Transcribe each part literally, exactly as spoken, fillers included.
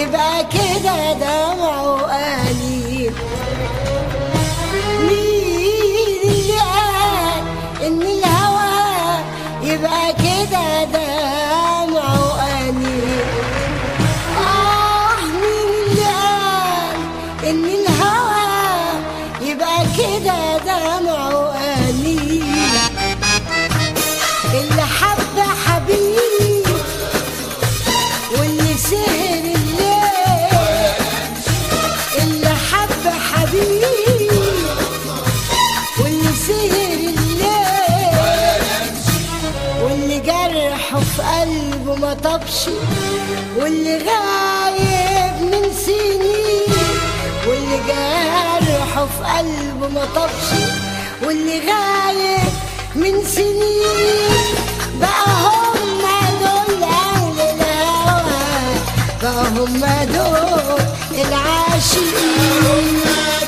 يبقى كده دمعه قليل. مين اللي قال ان الهوى يبقى كده دمعه قليل؟ اه مين اللي قال ان الهوى يبقى كده دمعه قليل؟ اللي حب حبيب واللي سهر الليل، اللي حب حبيب واللي سهر الليل، واللي جرحه في قلبه ما طبش، واللي غايب من سنين، واللي جرحه في قلبه ما طبش، واللي غايب من سنين، بقى هم دول أهل الهوى، بقى هم دول العاشقين.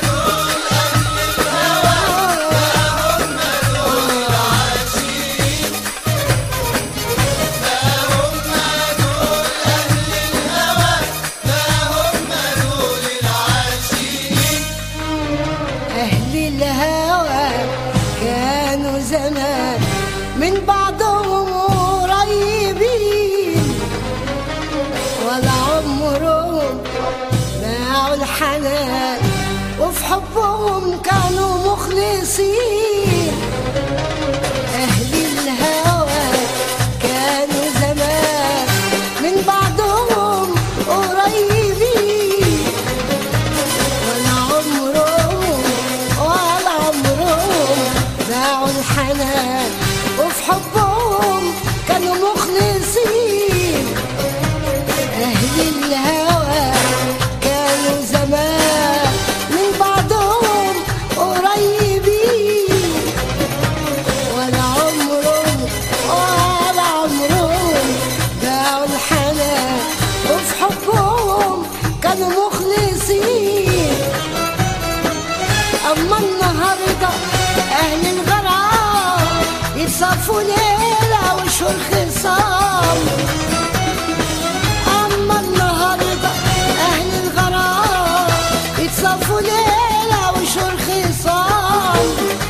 زمان من بعضهم قريبين، ولا عمرهم باعوا الحنان، وفي حبهم كانوا مخلصين. أهل الهوى كانوا زمان من بعضهم قريبين، ولا عمرهم ولا عمرهم باعوا الحنان، وفي حبهم كانوا مخلصين. أهل الهوى كانوا زمان من بعضهم قريبين، ولا عمرهم ولا عمرهم باعوا الحنان، وفي حبهم كانوا مخلصين. أما النهارده أهل الغرام يتصفوا ليلة وشهور خصام. أما النهاردة أهل الغرام يتصفوا ليلة وشهور خصام.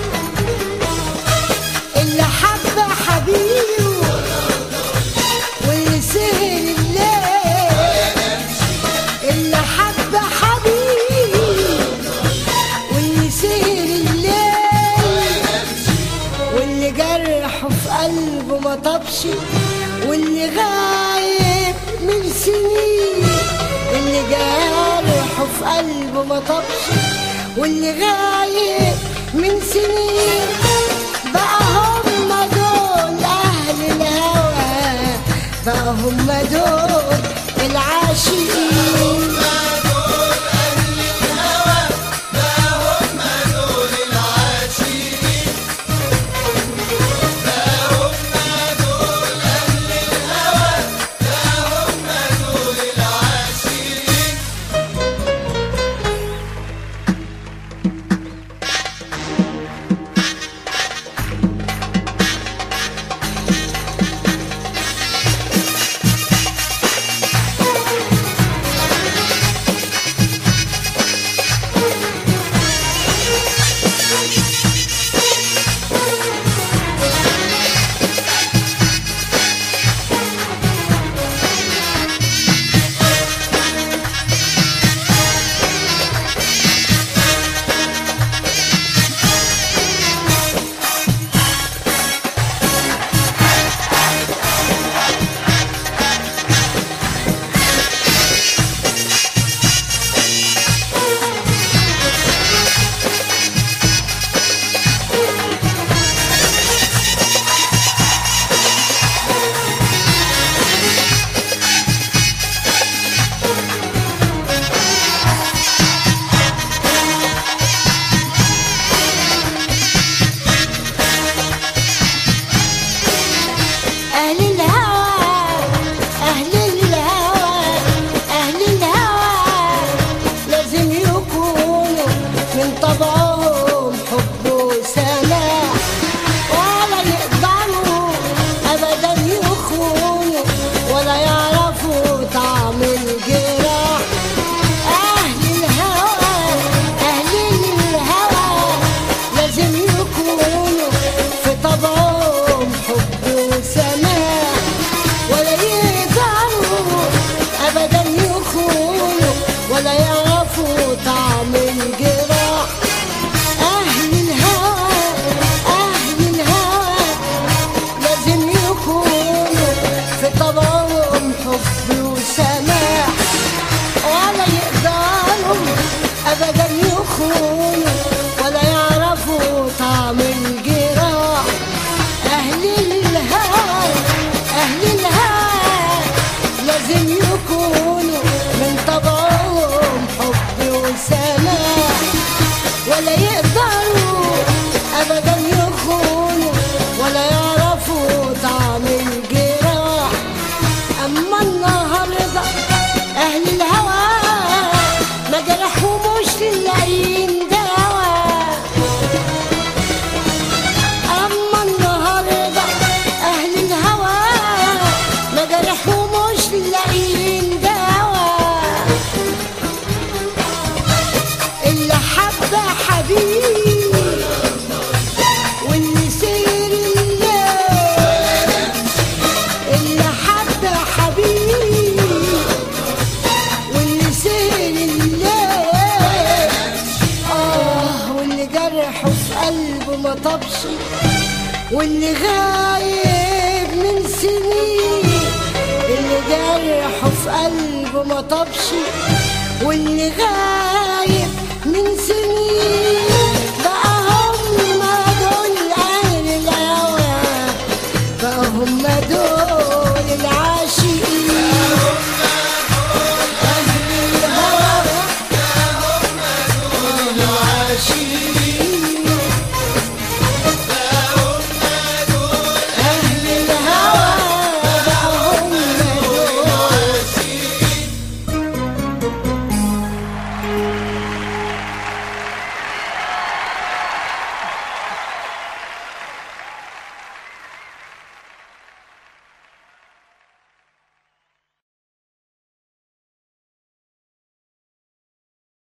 اللي حب حبيبه واللي سهر الليل، اللي حب حبيبه واللي سهر الليل، واللي جرحه في قلبه ما طبش، واللي غايب من سنين، اللي جرحه في قلبه ما طبش، واللي غايب من سنين، بقى هم دول أهل الهوى، بقى هم دول العاشقين. واللي غايب من سنين، اللي جرحه في قلبه ما طابش، واللي غايب من سنين بقى هم دول أهل الهوى، بقى هم دول